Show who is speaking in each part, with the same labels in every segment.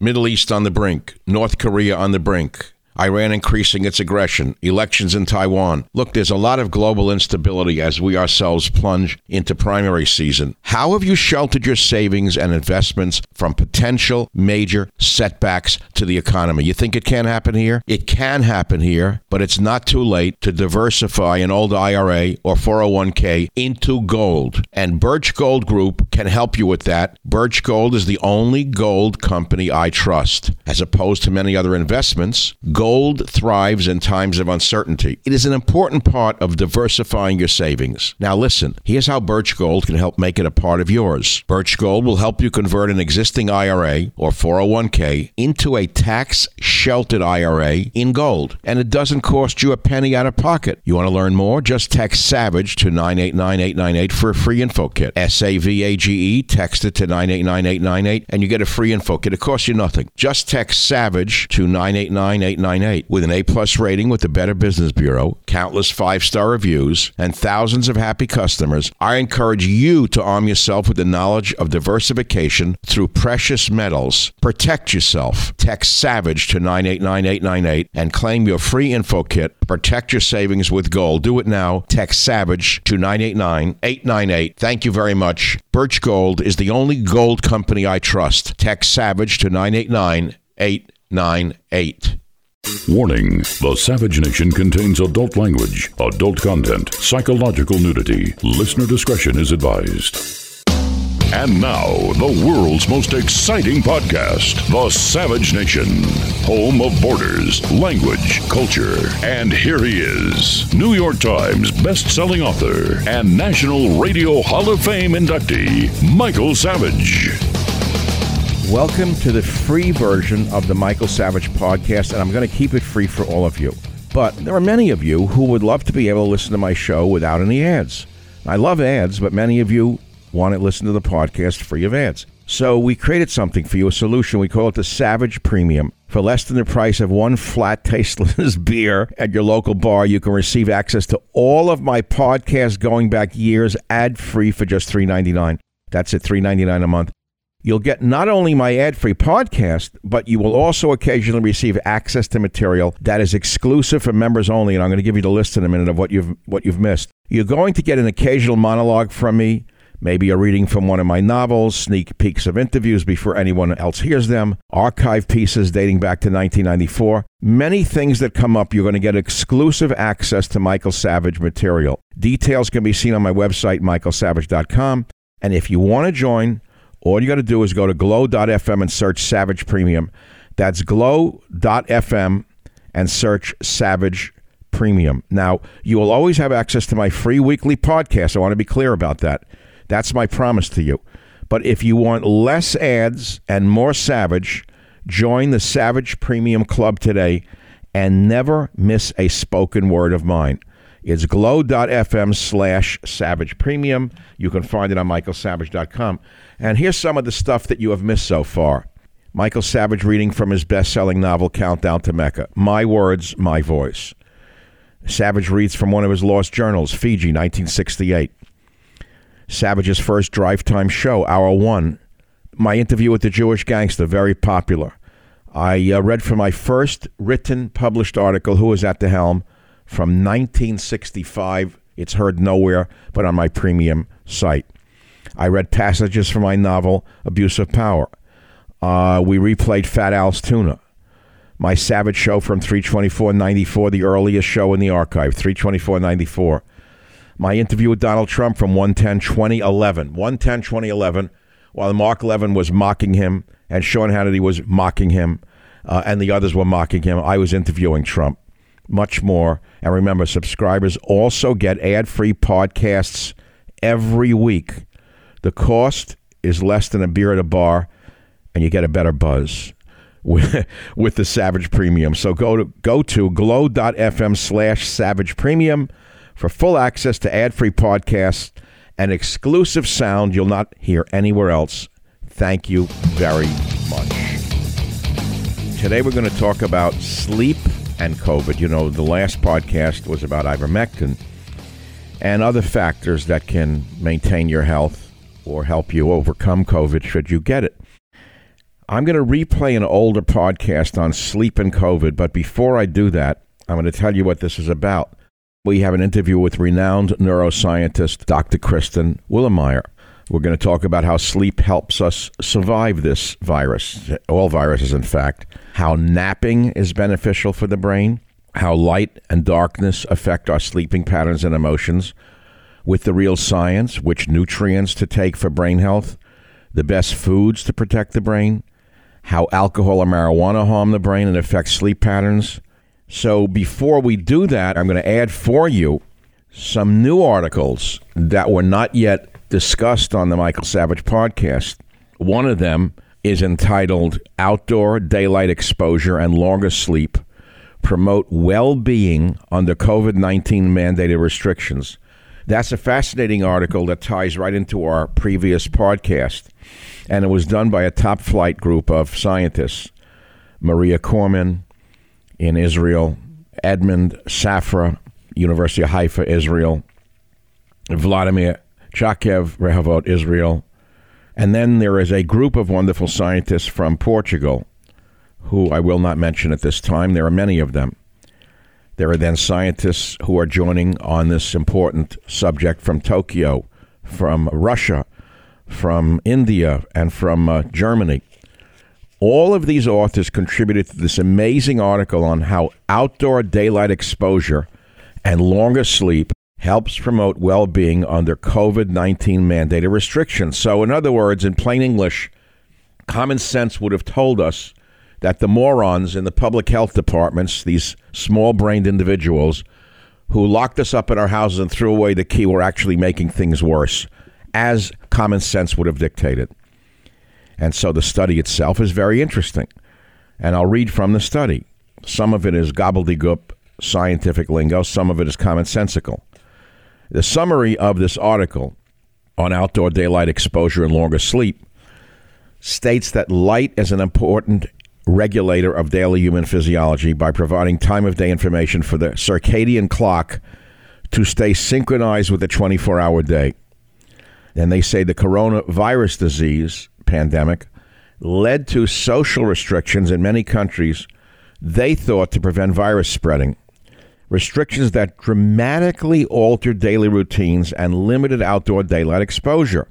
Speaker 1: Middle East on the brink. North Korea on the brink. Iran increasing its aggression, elections in Taiwan. Look, there's a lot of global instability as we ourselves plunge into primary season. How have you sheltered your savings and investments from potential major setbacks to the economy? You think it can't happen here? It can happen here, but it's not too late to diversify an old IRA or 401k into gold. And Birch Gold Group can help you with that. Birch Gold is the only gold company I trust. As opposed to many other investments, gold thrives in times of uncertainty. It is an important part of diversifying your savings. Now listen, here's how Birch Gold can help make it a part of yours. Birch Gold will help you convert an existing IRA or 401k into a tax-sheltered IRA in gold. And it doesn't cost you a penny out of pocket. You want to learn more? Just text SAVAGE to 989-898 for a free info kit. SAVAGE, text it to 989-898 and you get a free info kit. It costs you nothing. Just text SAVAGE to 989-898. With an A-plus rating with the Better Business Bureau, countless 5-star reviews, and thousands of happy customers, I encourage you to arm yourself with the knowledge of diversification through precious metals. Protect yourself. Text SAVAGE to 989-898 and claim your free info kit. Protect your savings with gold. Do it now. Text SAVAGE to 989-898. Thank you very much. Birch Gold is the only gold company I trust. Text SAVAGE to 989-898.
Speaker 2: Warning, the Savage Nation contains adult language, adult content, psychological nudity. Listener discretion is advised. And now, the world's most exciting podcast, The Savage Nation, home of borders, language, culture. And here he is, New York Times best-selling author and National Radio Hall of Fame inductee, Michael Savage.
Speaker 1: Welcome to the free version of the Michael Savage podcast, and I'm going to keep it free for all of you. But there are many of you who would love to be able to listen to my show without any ads. I love ads, but many of you want to listen to the podcast free of ads. So we created something for you, a solution. We call it the Savage Premium. For less than the price of one flat, tasteless beer at your local bar, you can receive access to all of my podcasts going back years, ad-free for just $3.99. That's it, $3.99 a month. You'll get not only my ad-free podcast, but you will also occasionally receive access to material that is exclusive for members only, and I'm going to give you the list in a minute of what you've missed. You're going to get an occasional monologue from me, maybe a reading from one of my novels, sneak peeks of interviews before anyone else hears them, archive pieces dating back to 1994. Many things that come up, you're going to get exclusive access to Michael Savage material. Details can be seen on my website, michaelsavage.com, and if you want to join, all you got to do is go to glow.fm and search Savage Premium. That's glow.fm and search Savage Premium. Now, you will always have access to my free weekly podcast. I want to be clear about that. That's my promise to you. But if you want less ads and more Savage, join the Savage Premium Club today and never miss a spoken word of mine. It's glow.fm/Savage Premium. You can find it on michaelsavage.com. And here's some of the stuff that you have missed so far. Michael Savage reading from his best-selling novel, Countdown to Mecca. My words, my voice. Savage reads from one of his lost journals, Fiji, 1968. Savage's first drive time show, Hour One. My interview with the Jewish gangster, very popular. I read from my first written, published article, Who Was at the Helm, from 1965. It's heard nowhere but on my premium site. I read passages from my novel, Abuse of Power. We replayed Fat Al's Tuna. My Savage show from 3/24/94, the earliest show in the archive, 3/24/94. My interview with Donald Trump from 1/10/2011. 1/10/2011, while Mark Levin was mocking him and Sean Hannity was mocking him and the others were mocking him, I was interviewing Trump. Much more. And remember, subscribers also get ad-free podcasts every week. The cost is less than a beer at a bar, and you get a better buzz with the Savage Premium. So go to glow.fm/Savage Premium for full access to ad-free podcasts and exclusive sound you'll not hear anywhere else. Thank you very much. Today we're going to talk about sleep and COVID. You know, the last podcast was about ivermectin and other factors that can maintain your health or help you overcome COVID should you get it. I'm going to replay an older podcast on sleep and COVID, but before I do that, I'm going to tell you what this is about. We have an interview with renowned neuroscientist Dr. Kristen Willemeyer. We're going to talk about how sleep helps us survive this virus, all viruses in fact, how napping is beneficial for the brain, how light and darkness affect our sleeping patterns and emotions, with the real science, which nutrients to take for brain health, the best foods to protect the brain, how alcohol or marijuana harm the brain and affect sleep patterns. So before we do that, I'm going to add for you some new articles that were not yet discussed on the Michael Savage podcast. One of them is entitled Outdoor Daylight Exposure and Longer Sleep Promote Well-Being Under COVID-19 Mandated Restrictions. That's a fascinating article that ties right into our previous podcast, and it was done by a top flight group of scientists, Maria Corman in Israel, Edmund Safra, University of Haifa, Israel, Vladimir Chakev, Rehovot, Israel. And then there is a group of wonderful scientists from Portugal, who I will not mention at this time. There are many of them. There are then scientists who are joining on this important subject from Tokyo, from Russia, from India, and from Germany. All of these authors contributed to this amazing article on how outdoor daylight exposure and longer sleep helps promote well-being under COVID-19 mandated restrictions. So in other words, in plain English, common sense would have told us that the morons in the public health departments, these small-brained individuals who locked us up in our houses and threw away the key, were actually making things worse, as common sense would have dictated. And so the study itself is very interesting. And I'll read from the study. Some of it is gobbledygook, scientific lingo. Some of it is commonsensical. The summary of this article on outdoor daylight exposure and longer sleep states that light is an important regulator of daily human physiology by providing time of day information for the circadian clock to stay synchronized with the 24-hour day. And they say the coronavirus disease pandemic led to social restrictions in many countries they thought to prevent virus spreading. Restrictions that dramatically altered daily routines and limited outdoor daylight exposure.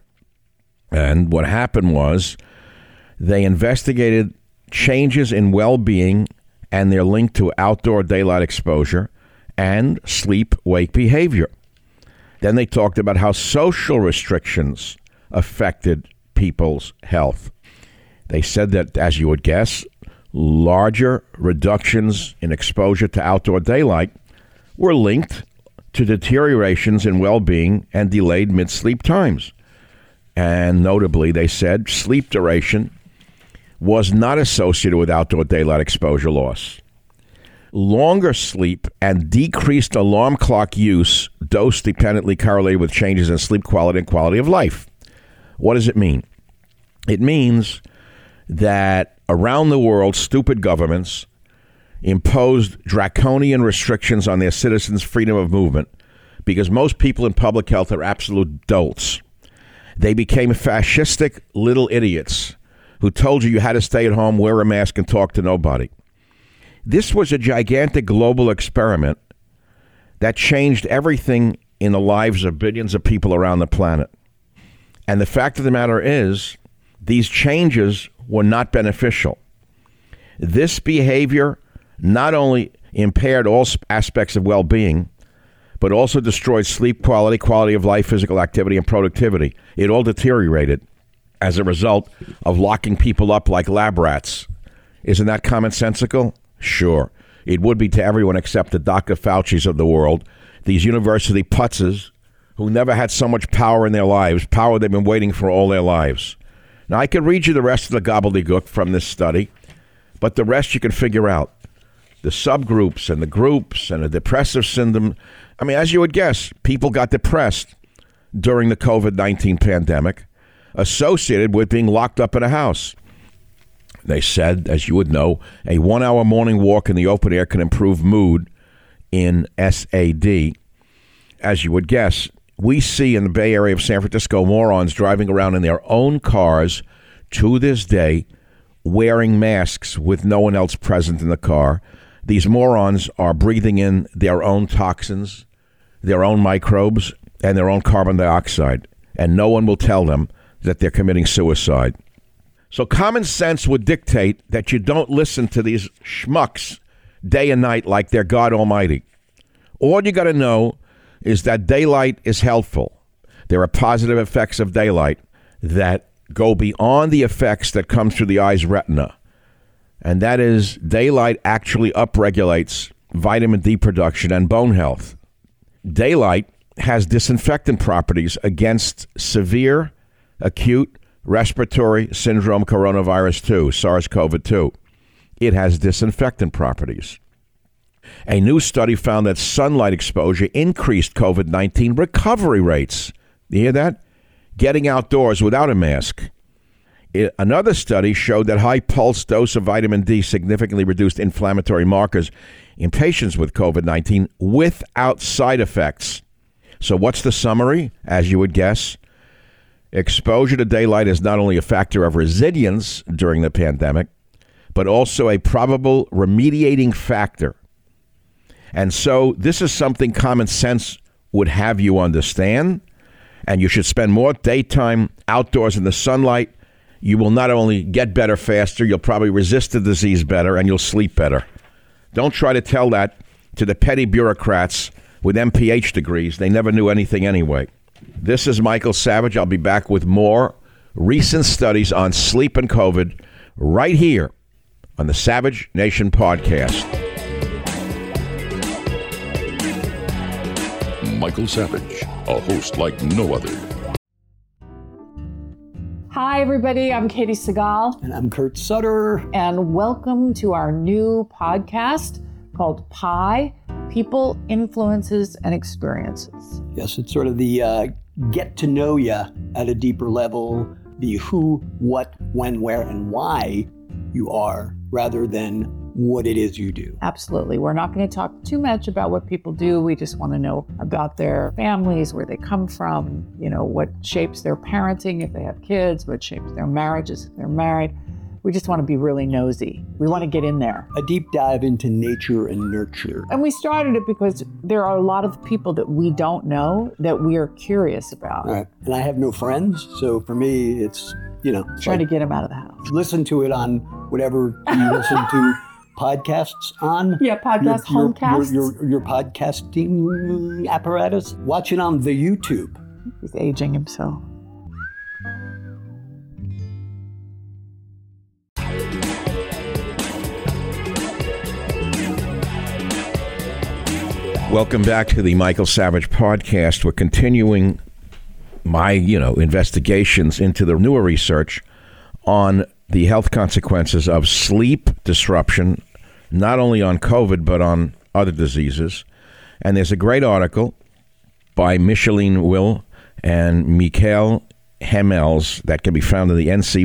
Speaker 1: And what happened was they investigated changes in well-being and their link to outdoor daylight exposure and sleep-wake behavior. Then they talked about how social restrictions affected people's health. They said that, as you would guess, larger reductions in exposure to outdoor daylight were linked to deteriorations in well-being and delayed mid-sleep times. And notably, they said sleep duration was not associated with outdoor daylight exposure loss. Longer sleep and decreased alarm clock use dose-dependently correlated with changes in sleep quality and quality of life. What does it mean? It means that around the world, stupid governments imposed draconian restrictions on their citizens' freedom of movement because most people in public health are absolute dolts. They became fascistic little idiots who told you had to stay at home, wear a mask, and talk to nobody. This was a gigantic global experiment that changed everything in the lives of billions of people around the planet. And the fact of the matter is, these changes were not beneficial. This behavior not only impaired all aspects of well-being, but also destroyed sleep quality, quality of life, physical activity, and productivity. It all deteriorated as a result of locking people up like lab rats. Isn't that commonsensical? Sure. It would be to everyone except the Dr. Fauci's of the world, these university putzes who never had so much power in their lives, power they've been waiting for all their lives. Now, I could read you the rest of the gobbledygook from this study, but the rest you can figure out. The subgroups and the groups and the depressive syndrome. I mean, as you would guess, people got depressed during the COVID-19 pandemic associated with being locked up in a house. They said, as you would know, a 1-hour morning walk in the open air can improve mood in SAD. As you would guess, we see in the Bay Area of San Francisco morons driving around in their own cars to this day wearing masks with no one else present in the car. These morons are breathing in their own toxins, their own microbes, and their own carbon dioxide. And no one will tell them that they're committing suicide. So common sense would dictate that you don't listen to these schmucks day and night like they're God Almighty. All you got to know is that daylight is helpful. There are positive effects of daylight that go beyond the effects that come through the eye's retina. And that is, daylight actually upregulates vitamin D production and bone health. Daylight has disinfectant properties against severe acute respiratory syndrome coronavirus 2, SARS-CoV-2. It has disinfectant properties. A new study found that sunlight exposure increased COVID-19 recovery rates. You hear that? Getting outdoors without a mask. Another study showed that high pulse dose of vitamin D significantly reduced inflammatory markers in patients with COVID-19 without side effects. So what's the summary? As you would guess, exposure to daylight is not only a factor of resilience during the pandemic, but also a probable remediating factor. And so this is something common sense would have you understand, and you should spend more daytime outdoors in the sunlight. You will not only get better faster, you'll probably resist the disease better, and you'll sleep better. Don't try to tell that to the petty bureaucrats with MPH degrees. They never knew anything anyway. This is Michael Savage. I'll be back with more recent studies on sleep and COVID right here on the Savage Nation podcast.
Speaker 2: Michael Savage, a host like no other.
Speaker 3: Hi, everybody. I'm Katie Segal.
Speaker 4: And I'm Kurt Sutter.
Speaker 3: And welcome to our new podcast called PI, People, Influences, and Experiences.
Speaker 4: Yes, it's sort of the get to know you at a deeper level, the who, what, when, where, and why you are, rather than what it is you do.
Speaker 3: Absolutely. We're not going to talk too much about what people do. We just want to know about their families, where they come from, what shapes their parenting if they have kids, what shapes their marriages if they're married. We just want to be really nosy. We want to get in there.
Speaker 4: A deep dive into nature and nurture.
Speaker 3: And we started it because there are a lot of people that we don't know that we are curious about.
Speaker 4: All right. And I have no friends, so for me, it's,
Speaker 3: trying to get them out of the house.
Speaker 4: Listen to it on whatever you listen to podcasts on.
Speaker 3: Yeah, podcast, homecasts.
Speaker 4: Your podcasting apparatus. Watch it on the YouTube.
Speaker 3: He's aging himself.
Speaker 1: Welcome back to the Michael Savage podcast. We're continuing my, investigations into the newer research on the health consequences of sleep disruption, not only on COVID, but on other diseases. And there's a great article by Micheline Will and Michael Hemmels that can be found in the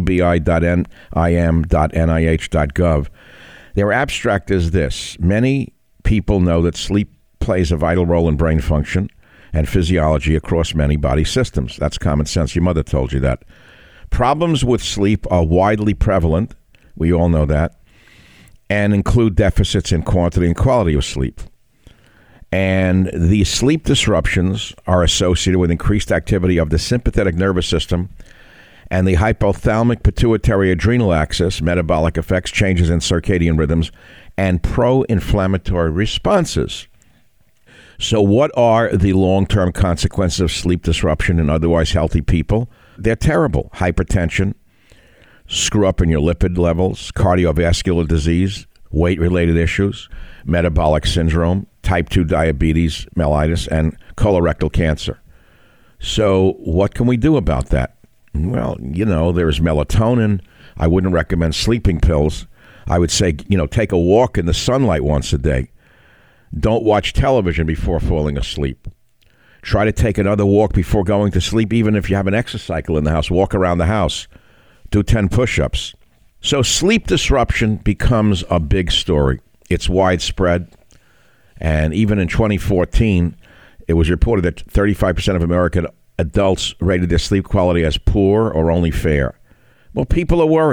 Speaker 1: ncbi.nim.nih.gov. Their abstract is this: many people know that sleep plays a vital role in brain function and physiology across many body systems. That's common sense. Your mother told you that. Problems with sleep are widely prevalent. We all know that. And include deficits in quantity and quality of sleep. And these sleep disruptions are associated with increased activity of the sympathetic nervous system and the hypothalamic pituitary adrenal axis, metabolic effects, changes in circadian rhythms, and pro-inflammatory responses. So what are the long-term consequences of sleep disruption in otherwise healthy people? They're terrible. Hypertension, screw up in your lipid levels, cardiovascular disease, weight-related issues, metabolic syndrome, type 2 diabetes, mellitus, and colorectal cancer. So what can we do about that? Well, there's melatonin. I wouldn't recommend sleeping pills. I would say, take a walk in the sunlight once a day. Don't watch television before falling asleep. Try to take another walk before going to sleep, even if you have an exercycle in the house. Walk around the house. Do 10 push-ups. So sleep disruption becomes a big story. It's widespread. And even in 2014, it was reported that 35% of American adults rated their sleep quality as poor or only fair. Well, people are worried.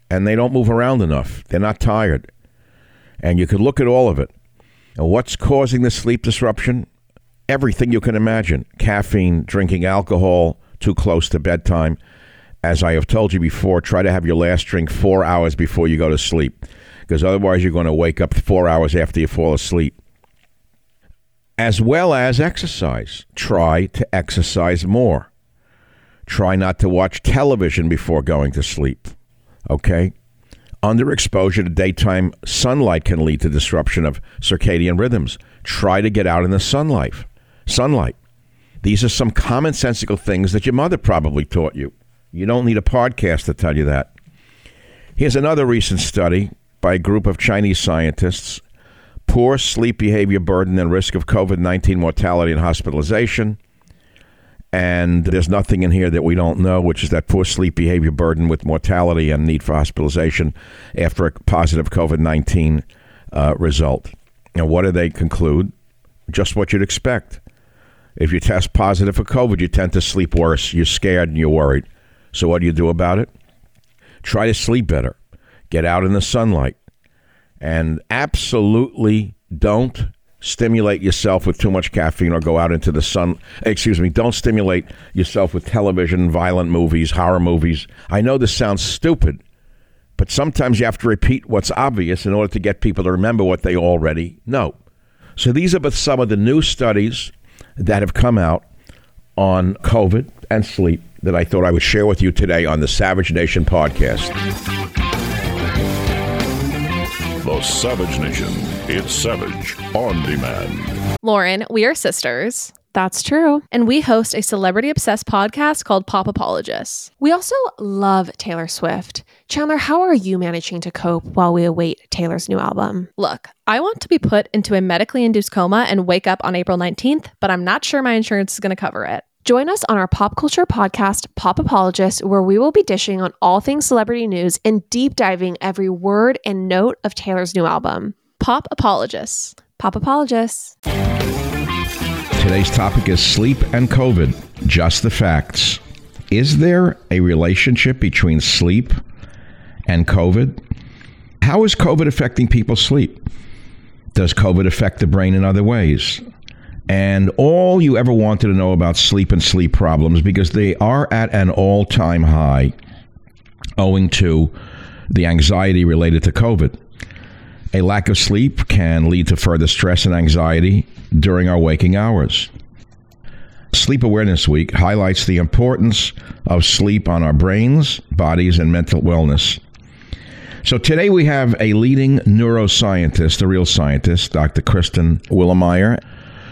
Speaker 1: and they don't move around enough. They're not tired. And you could look at all of it. And what's causing the sleep disruption? Everything you can imagine. Caffeine, drinking alcohol too close to bedtime. As I have told you before, try to have your last drink 4 hours before you go to sleep, because otherwise you're going to wake up 4 hours after you fall asleep. As well as exercise. Try to exercise more. Try not to watch television before going to sleep. Okay? Underexposure to daytime sunlight can lead to disruption of circadian rhythms. Try to get out in the sunlight. These are some commonsensical things that your mother probably taught you. You don't need a podcast to tell you that. Here's another recent study by a group of Chinese scientists. Poor sleep behavior burden and risk of COVID-19 mortality and hospitalization. And there's nothing in here that we don't know, which is that poor sleep behavior burden with mortality and need for hospitalization after a positive COVID-19 result. And what do they conclude? Just what you'd expect. If you test positive for COVID, you tend to sleep worse. You're scared and you're worried. So what do you do about it? Try to sleep better. Get out in the sunlight. And absolutely don't stimulate yourself with too much caffeine or go out into the sun. Don't stimulate yourself with television, violent movies, horror movies. I know this sounds stupid, but sometimes you have to repeat what's obvious in order to get people to remember what they already know. So these are some of the new studies that have come out on COVID and sleep that I thought I would share with you today on the Savage Nation podcast.
Speaker 2: The Savage Nation. It's Savage on Demand.
Speaker 5: Lauren, we are sisters.
Speaker 6: That's true.
Speaker 5: And we host a celebrity-obsessed podcast called Pop Apologists.
Speaker 6: We also love Taylor Swift. Chandler, how are you managing to cope while we await Taylor's new album?
Speaker 5: Look, I want to be put into a medically induced coma and wake up on April 19th, but I'm not sure my insurance is going to cover it.
Speaker 6: Join us on our pop culture podcast, Pop Apologists, where we will be dishing on all things celebrity news and deep diving every word and note of Taylor's new album.
Speaker 5: Pop Apologists.
Speaker 6: Pop Apologists.
Speaker 1: Today's topic is sleep and COVID. Just the facts. Is there a relationship between sleep and COVID? How is COVID affecting people's sleep? Does COVID affect the brain in other ways? And all you ever wanted to know about sleep and sleep problems, because they are at an all-time high owing to the anxiety related to COVID. A lack of sleep can lead to further stress and anxiety during our waking hours. Sleep Awareness Week highlights the importance of sleep on our brains, bodies, and mental wellness. So today we have a leading neuroscientist, a real scientist, Dr. Kristen Willeumier,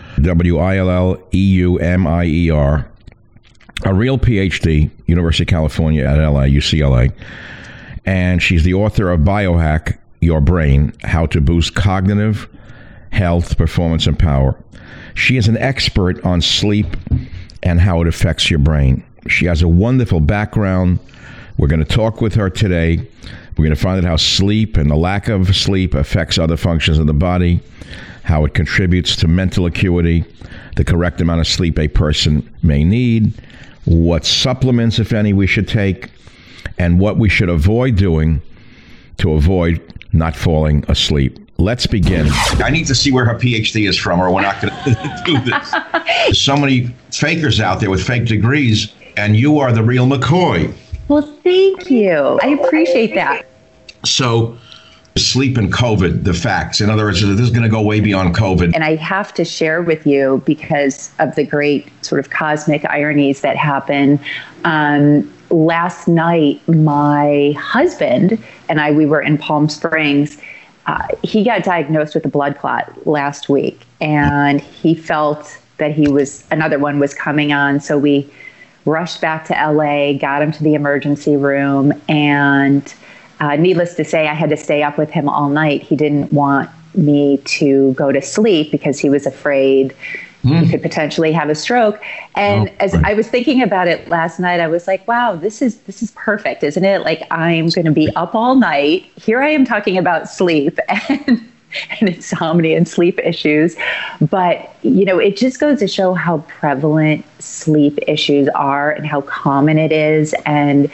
Speaker 1: Willeumier, a real PhD, University of California at UCLA, and she's the author of Biohack Your Brain, How to Boost Cognitive Health, Performance, and Power. She is an expert on sleep and how it affects your brain. She has a wonderful background. We're going to talk with her today. We're going to find out how sleep and the lack of sleep affects other functions of the body, how it contributes to mental acuity, the correct amount of sleep a person may need, what supplements, if any, we should take, and what we should avoid doing to avoid not falling asleep. Let's begin. I need to see where her PhD is from, or we're not going to do this. There's so many fakers out there with fake degrees, and you are the real McCoy.
Speaker 7: Well, thank you. I appreciate that.
Speaker 1: So, sleep and COVID, the facts. In other words, this is going to go way beyond COVID.
Speaker 7: And I have to share with you because of the great sort of cosmic ironies that happen. Last night, my husband and I, we were in Palm Springs. He got diagnosed with a blood clot last week, and he felt that another one was coming on. So we rushed back to LA, got him to the emergency room, and needless to say, I had to stay up with him all night. He didn't want me to go to sleep because he was afraid he could potentially have a stroke. And as I was thinking about it last night, I was like, wow, this is perfect, isn't it? Like, I'm going to be up all night. Here I am talking about sleep and insomnia and sleep issues. But, it just goes to show how prevalent sleep issues are and how common it is. And,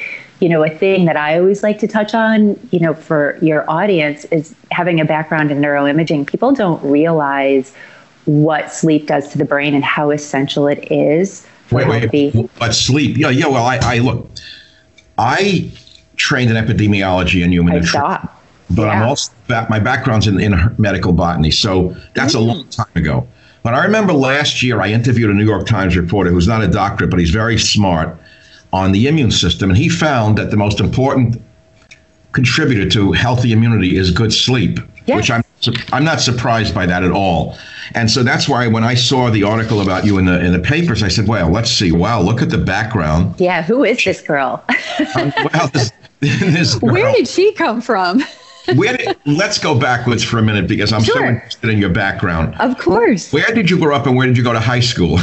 Speaker 7: a thing that I always like to touch on, for your audience is having a background in neuroimaging. People don't realize what sleep does to the brain and how essential it is.
Speaker 1: But sleep? Yeah. Well, I look. I trained in epidemiology and human nutrition, but I'm also my background's in medical botany, so that's a long time ago. But I remember last year I interviewed a New York Times reporter who's not a doctor, but he's very smart on the immune system, and he found that the most important contributor to healthy immunity is good sleep, which I'm not surprised by that at all. And so that's why when I saw the article about you in the papers, I said, well, let's see. Wow, look at the background.
Speaker 7: Yeah, who is this girl?
Speaker 1: This girl.
Speaker 7: Where did she come from?
Speaker 1: Let's go backwards for a minute because I'm so interested in your background.
Speaker 7: Of course.
Speaker 1: Where did you grow up and where did you go to high school?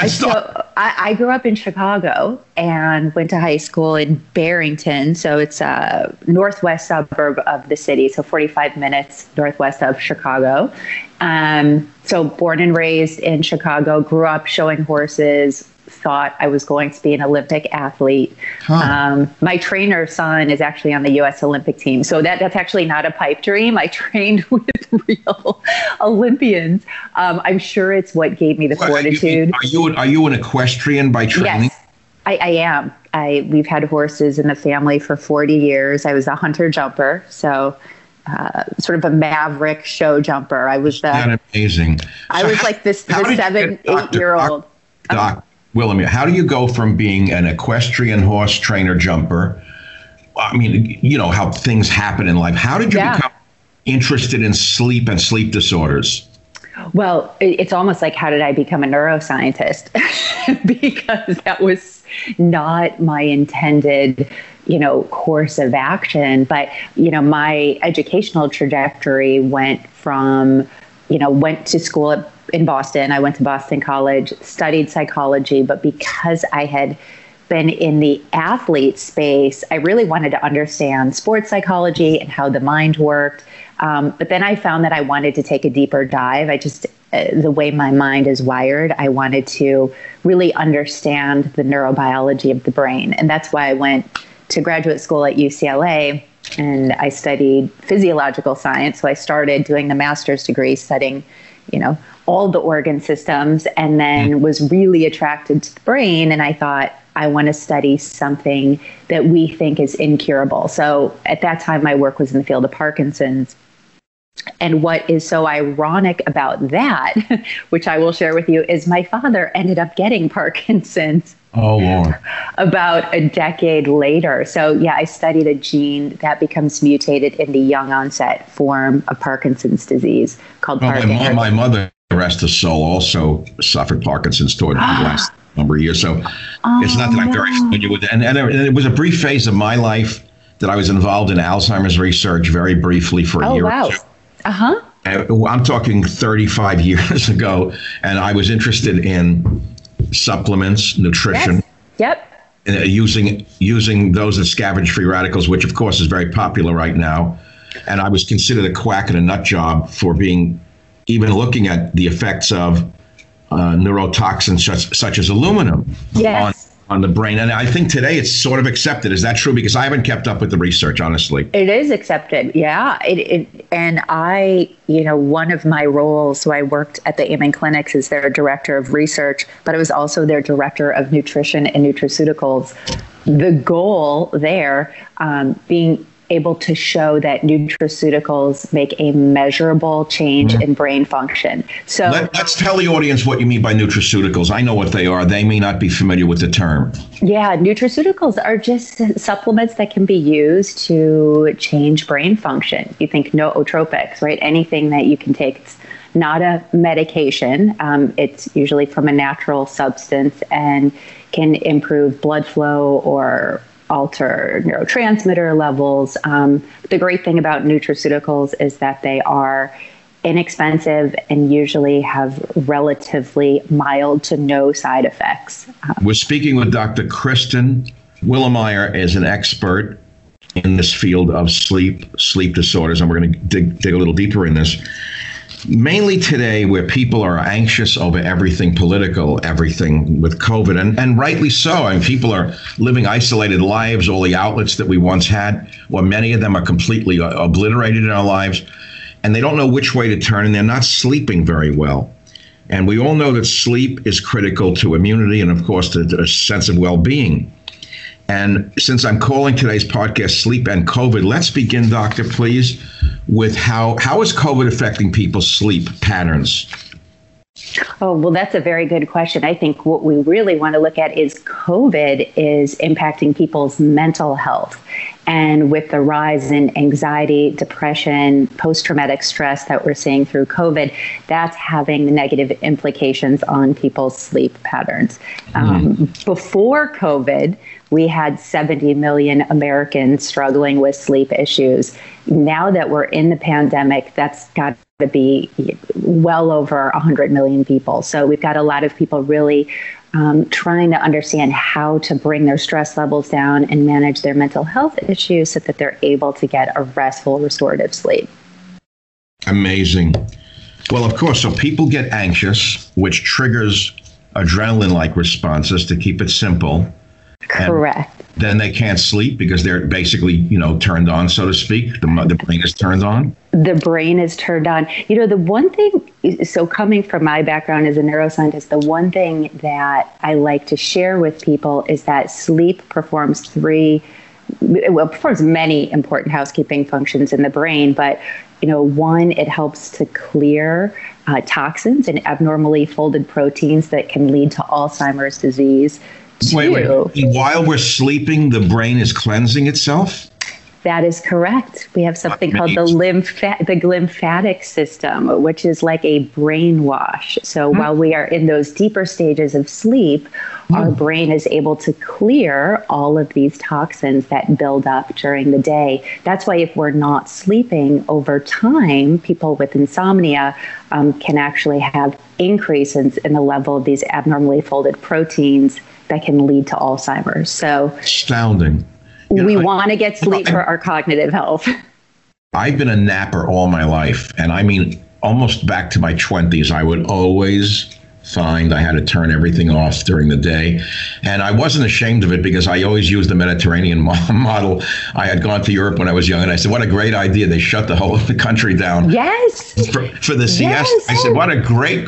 Speaker 7: I grew up in Chicago and went to high school in Barrington. So it's a northwest suburb of the city, so 45 minutes northwest of Chicago. So born and raised in Chicago, grew up showing horses, thought I was going to be an Olympic athlete. My trainer's son is actually on the U.S. Olympic team. So that's actually not a pipe dream. I trained with real Olympians. I'm sure it's what gave me the fortitude.
Speaker 1: Are you an equestrian by training?
Speaker 7: Yes, I am. We've had horses in the family for 40 years. I was a hunter jumper. So sort of a maverick show jumper. I was
Speaker 1: amazing.
Speaker 7: I was like this 7, 8-year-old.
Speaker 1: Doc Wilhelmina, how do you go from being an equestrian horse trainer jumper? I mean, how things happen in life. How did you become interested in sleep and sleep disorders?
Speaker 7: Well, it's almost like, how did I become a neuroscientist? Because that was not my intended, course of action. But, my educational trajectory went from, went to school in Boston. I went to Boston College, studied psychology, but because I had been in the athlete space, I really wanted to understand sports psychology and how the mind worked. But then I found that I wanted to take a deeper dive. The way my mind is wired, I wanted to really understand the neurobiology of the brain. And that's why I went to graduate school at UCLA and I studied physiological science. So I started doing the master's degree studying, all the organ systems, and then was really attracted to the brain. And I thought, I want to study something that we think is incurable. So at that time, my work was in the field of Parkinson's. And what is so ironic about that, which I will share with you, is my father ended up getting Parkinson's.
Speaker 1: Oh, Lord.
Speaker 7: About a decade later. So, I studied a gene that becomes mutated in the young onset form of Parkinson's disease called Parkinson's.
Speaker 1: My mother, rest her soul, also suffered Parkinson's toward the last number of years. So it's not that I'm very familiar with it. And it was a brief phase of my life that I was involved in Alzheimer's research very briefly for a year or two. I'm talking 35 years ago, and I was interested in supplements, nutrition.
Speaker 7: Yes. Yep.
Speaker 1: Using those as scavenge free radicals, which of course is very popular right now. And I was considered a quack and a nut job for even looking at the effects of neurotoxins such as aluminum on the brain. And I think today it's sort of accepted. Is that true? Because I haven't kept up with the research, honestly.
Speaker 7: It is accepted. Yeah. And I, one of my roles, so I worked at the Amen Clinics as their director of research, but I was also their director of nutrition and nutraceuticals. The goal there being able to show that nutraceuticals make a measurable change in brain function. So
Speaker 1: let's tell the audience what you mean by nutraceuticals. I know what they are. They may not be familiar with the term.
Speaker 7: Yeah, nutraceuticals are just supplements that can be used to change brain function. You think nootropics, right? Anything that you can take. It's not a medication. It's usually from a natural substance and can improve blood flow or alter neurotransmitter levels. The great thing about nutraceuticals is that they are inexpensive and usually have relatively mild to no side effects.
Speaker 1: We're speaking with Dr. Kristen Wilhelmina, is an expert in this field of sleep disorders, and we're going to dig a little deeper in this. mainly today, where people are anxious over everything political, everything with COVID, and rightly so. I mean, people are living isolated lives. All the outlets that we once had, or many of them, are completely obliterated in our lives, and they don't know which way to turn, and they're not sleeping very well. And we all know that sleep is critical to immunity and, of course, to a sense of well-being. And since I'm calling today's podcast Sleep and COVID, let's begin, Doctor, please, with how is COVID affecting people's sleep patterns?
Speaker 7: Oh, well, that's a very good question. I think what we really want to look at is COVID is impacting people's mental health. And with the rise in anxiety, depression, post-traumatic stress that we're seeing through COVID, that's having negative implications on people's sleep patterns. Before COVID, we had 70 million Americans struggling with sleep issues. Now that we're in the pandemic, that's got to be well over 100 million people. So we've got a lot of people really trying to understand how to bring their stress levels down and manage their mental health issues so that they're able to get a restful, restorative sleep.
Speaker 1: Amazing. Well, of course, so people get anxious, which triggers adrenaline-like responses, to keep it simple.
Speaker 7: Correct.
Speaker 1: And then they can't sleep because they're basically, turned on, so to speak. The brain is turned on. The brain is turned on.
Speaker 7: The one thing, so coming from my background as a neuroscientist, the one thing that I like to share with people is that sleep performs many important housekeeping functions in the brain. But, one, it helps to clear toxins and abnormally folded proteins that can lead to Alzheimer's disease.
Speaker 1: Wait. While we're sleeping, the brain is cleansing itself?
Speaker 7: That is correct. We have something called the lymphatic system, which is like a brain wash. So while we are in those deeper stages of sleep, our brain is able to clear all of these toxins that build up during the day. That's why if we're not sleeping over time, people with insomnia can actually have increases in the level of these abnormally folded proteins that can lead to Alzheimer's. So
Speaker 1: astounding.
Speaker 7: We want to get sleep for our cognitive health.
Speaker 1: I've been a napper all my life. And I mean, almost back to my 20s, I would always find I had to turn everything off during the day. And I wasn't ashamed of it because I always used the Mediterranean model. I had gone to Europe when I was young, and I said, what a great idea. They shut the whole country down.
Speaker 7: Yes.
Speaker 1: For the siesta. I said, what a great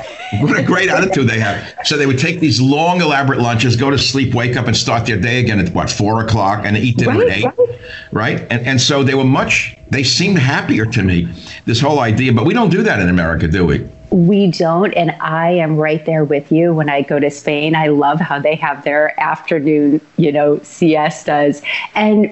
Speaker 1: attitude they have. So they would take these long, elaborate lunches, go to sleep, wake up, and start their day again at 4:00, and eat dinner at 8, right? And so they seemed happier to me, this whole idea. But we don't do that in America, do we?
Speaker 7: We don't, and I am right there with you. When I go to Spain, I love how they have their afternoon, siestas. And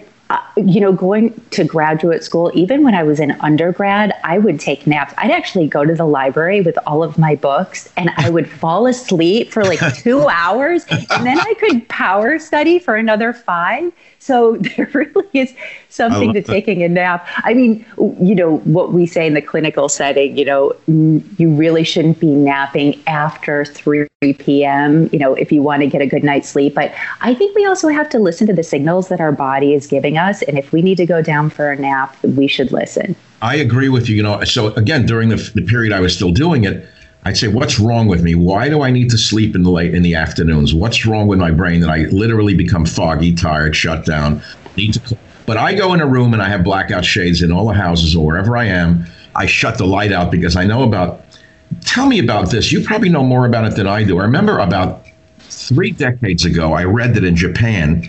Speaker 7: going to graduate school, even when I was in undergrad, I would take naps. I'd actually go to the library with all of my books, and I would fall asleep for like 2 hours, and then I could power study for another 5. So there really is something to taking a nap. I mean, what we say in the clinical setting, you really shouldn't be napping after 3 p.m., if you want to get a good night's sleep. But I think we also have to listen to the signals that our body is giving us. And if we need to go down for a nap, we should listen.
Speaker 1: I agree with you. So again, during the period I was still doing it, I'd say, what's wrong with me? Why do I need to sleep in the afternoons? What's wrong with my brain that I literally become foggy, tired, shut down? But I go in a room and I have blackout shades in all the houses or wherever I am. I shut the light out because I know tell me about this. You probably know more about it than I do. I remember about 3 decades ago, I read that in Japan,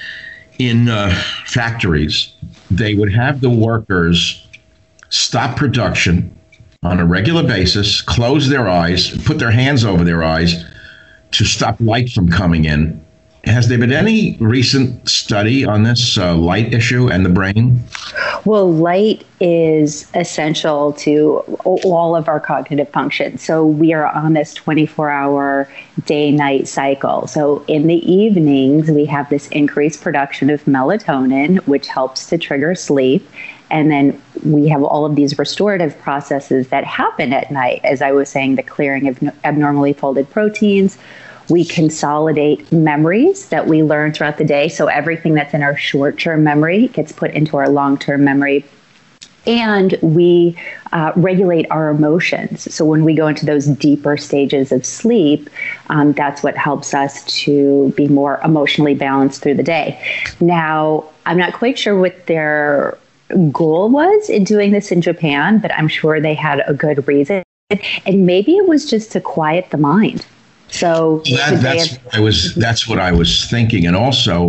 Speaker 1: in factories, they would have the workers stop production on a regular basis, close their eyes, put their hands over their eyes to stop light from coming in. Has there been any recent study on this light issue and the brain?
Speaker 7: Well, light is essential to all of our cognitive functions. So we are on this 24-hour day-night cycle. So in the evenings, we have this increased production of melatonin, which helps to trigger sleep. And then we have all of these restorative processes that happen at night. As I was saying, the clearing of abnormally folded proteins. We consolidate memories that we learn throughout the day. So everything that's in our short-term memory gets put into our long-term memory. And we regulate our emotions. So when we go into those deeper stages of sleep, that's what helps us to be more emotionally balanced through the day. Now, I'm not quite sure what their goal was in doing this in Japan, but I'm sure they had a good reason. And maybe it was just to quiet the mind. So
Speaker 1: that's what I was thinking. And also,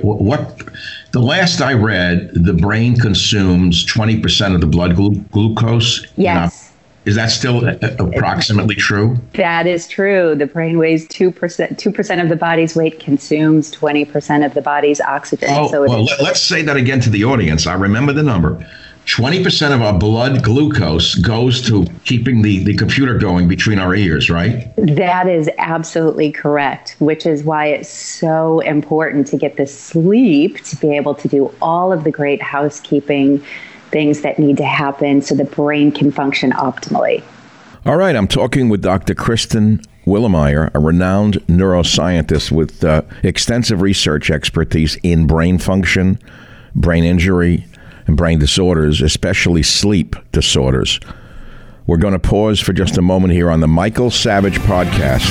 Speaker 1: the last I read, the brain consumes 20% of the blood glucose.
Speaker 7: Yes.
Speaker 1: Is that still approximately true?
Speaker 7: That is true. The brain weighs 2%. 2% of the body's weight consumes 20% of the body's oxygen.
Speaker 1: Let's say that again to the audience. I remember the number. 20% of our blood glucose goes to keeping the computer going between our ears, right?
Speaker 7: That is absolutely correct, which is why it's so important to get the sleep to be able to do all of the great housekeeping things that need to happen so the brain can function optimally.
Speaker 1: All right, I'm talking with Dr. Kristen Willemeyer, a renowned neuroscientist with extensive research expertise in brain function, brain injury, and brain disorders, especially sleep disorders. We're going to pause for just a moment here on the Michael Savage Podcast.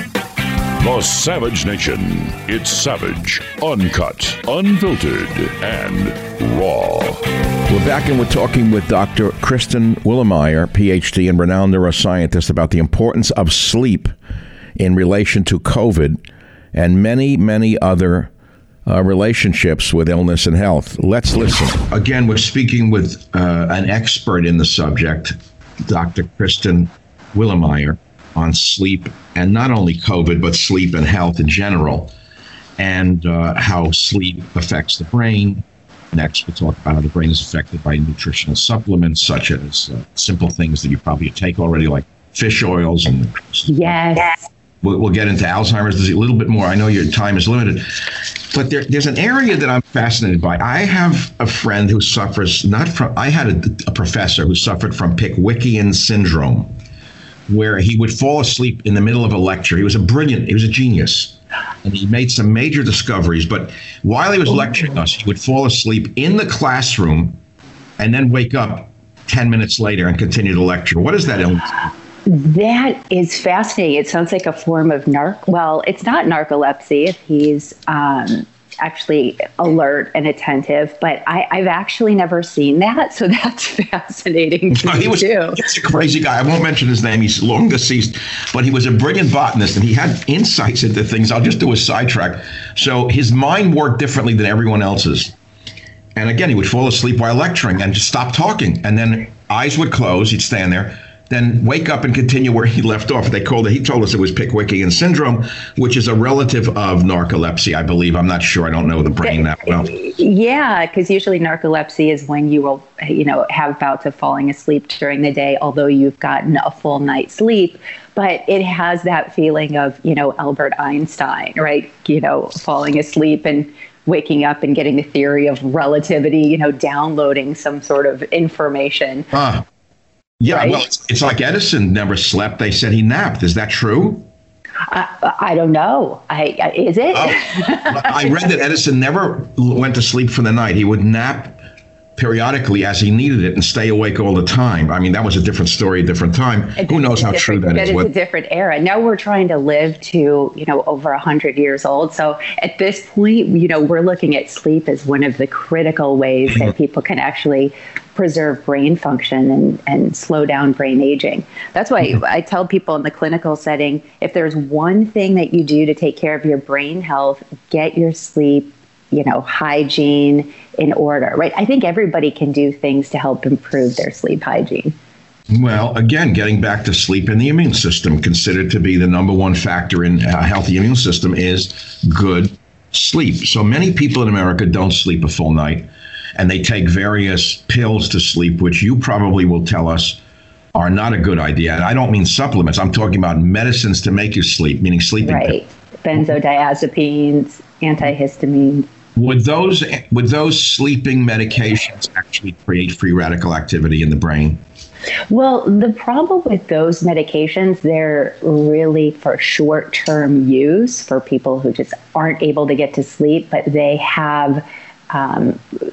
Speaker 2: The Savage Nation. It's savage, uncut, unfiltered, and raw.
Speaker 1: We're back and we're talking with Dr. Kristen Willemeyer, PhD and renowned neuroscientist, about the importance of sleep in relation to COVID and many, many other relationships with illness and health. Let's listen. Again, we're speaking with an expert in the subject, Dr. Kristen Willemeyer, on sleep, and not only COVID, but sleep and health in general, and how sleep affects the brain. Next, we'll talk about how the brain is affected by nutritional supplements, such as simple things that you probably take already, like fish oils. And
Speaker 7: yes.
Speaker 1: We'll get into Alzheimer's disease a little bit more. I know your time is limited, but there's an area that I'm fascinated by. I have a friend who suffers I had a professor who suffered from Pickwickian syndrome, where he would fall asleep in the middle of a lecture. He was a genius, and he made some major discoveries. But while he was lecturing us, he would fall asleep in the classroom and then wake up 10 minutes later and continue the lecture. What is that illness?
Speaker 7: That is fascinating. It sounds like a form of well, it's not narcolepsy if he's actually alert and attentive, but I've actually never seen that. So that's fascinating to me too.
Speaker 1: He's a crazy guy. I won't mention his name. He's long deceased, but he was a brilliant botanist and he had insights into things. I'll just do a sidetrack. So his mind worked differently than everyone else's. And again, he would fall asleep while lecturing and just stop talking. And then eyes would close. He'd stand there, then wake up and continue where he left off. He told us it was Pickwickian syndrome, which is a relative of narcolepsy, I believe. I'm not sure. I don't know the brain that well.
Speaker 7: Yeah, because usually narcolepsy is when you will, have bouts of falling asleep during the day, although you've gotten a full night's sleep. But it has that feeling of, Albert Einstein, right? Falling asleep and waking up and getting the theory of relativity, downloading some sort of information.
Speaker 1: Yeah,
Speaker 7: right?
Speaker 1: Well, it's like Edison never slept. They said he napped. Is that true?
Speaker 7: I don't know. Is it?
Speaker 1: I read that Edison never went to sleep for the night. He would nap periodically as he needed it and stay awake all the time. I mean, that was a different story, a different time. Who knows how true that is?
Speaker 7: That is a different era. Now we're trying to live to, over 100 years old. So at this point, we're looking at sleep as one of the critical ways that people can actually preserve brain function and slow down brain aging. That's why I tell people in the clinical setting, if there's one thing that you do to take care of your brain health, get your sleep, hygiene in order, right? I think everybody can do things to help improve their sleep hygiene.
Speaker 1: Well, again, getting back to sleep and the immune system, considered to be the number one factor in a healthy immune system, is good sleep. So many people in America don't sleep a full night, and they take various pills to sleep, which you probably will tell us are not a good idea. And I don't mean supplements. I'm talking about medicines to make you sleep, meaning sleeping
Speaker 7: pills. Benzodiazepines, antihistamines.
Speaker 1: Would those sleeping medications actually create free radical activity in the brain?
Speaker 7: Well, the problem with those medications, they're really for short-term use for people who just aren't able to get to sleep, but they have